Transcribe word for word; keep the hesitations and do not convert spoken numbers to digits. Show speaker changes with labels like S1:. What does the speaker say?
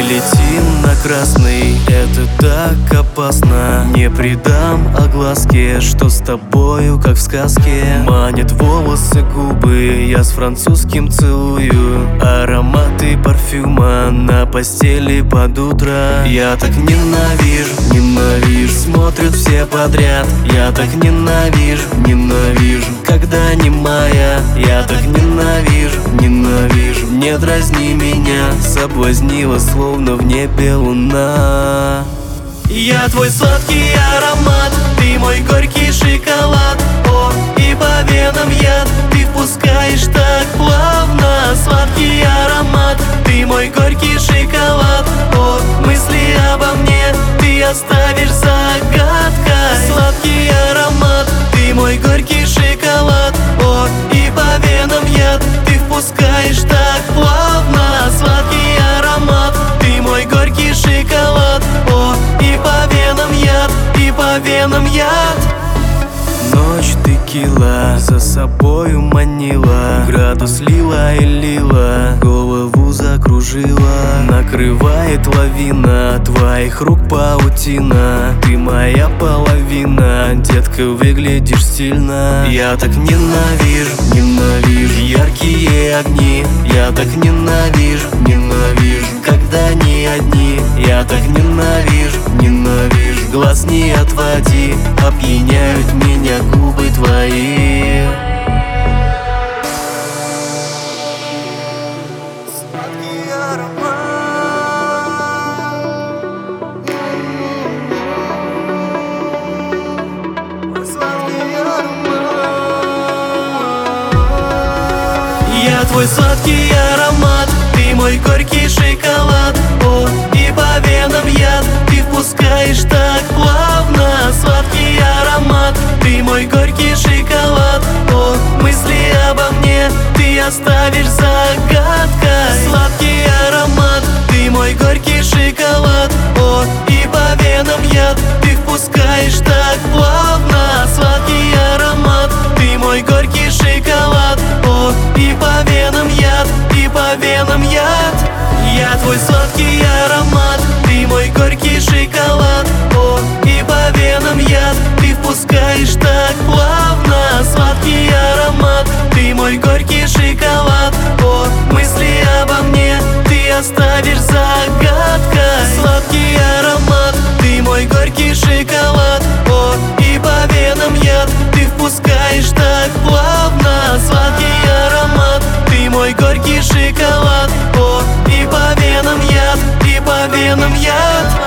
S1: летим на красный, это так опасно. Не придам огласке, что с тобою, как в сказке. Манят волосы, губы, я с французским целую. Ароматы парфюма на постели под утро. Я так ненавижу, ненавижу, смотрят все подряд. Я так ненавижу, ненавижу, когда не моя. Я так ненавижу, ненавижу, не дразни меня. Соблазнила, словно в небе луна. Я твой сладкий аромат, ты мой горький шоколад. О, и по венам яд ты впускаешь так плавно. Сладкий аромат, ты мой горький шоколад. О, мысли обо мне ты оставишь загадкой. Сладкий аромат, ты мой горький шоколад. О, и по венам яд ты впускаешь так плавно. Сладкий аромат, ты мой горький шоколад. О, и по венам яд, и по венам яд. Ночь текила, за собою манила. Градус лила и лила, голову закружила. Накрывает лавина, твоих рук паутина. Ты моя половина, детка, выглядишь стильно. Я так ненавижу, ненавижу яркие огни. Я так ненавижу, ненавижу, когда не одни. Я так ненавижу, ненавижу, глаз не отводи. Опьяняют меня губы твои. Сладкий аромат. Сладкий аромат. Я твой сладкий аромат, ты мой горький шоколад. О, и по венам яд ты впускаешь так плавно. Сладкий аромат, ты мой горький шоколад. О, мысли обо мне ты оставишь загадкой. Сладкий аромат, ты мой горький шоколад. О, и по венам яд ты впускаешь так плавно. Сладкий аромат, ты мой горький шоколад. О, и по венам яд, и по венам яд. Я твой сладкий аромат, ты мой горький шоколад. О, и по венам яд ты впускаешь так плавно. Сладкий аромат, ты мой горький шоколад. О, мысли обо мне ты оставишь загадкой. Сладкий аромат, ты мой горький шоколад. О, и по венам яд ты впускаешь так плавно. Сладкий аромат, ты мой горький шоколад. О, и по венам яд, и по венам яд.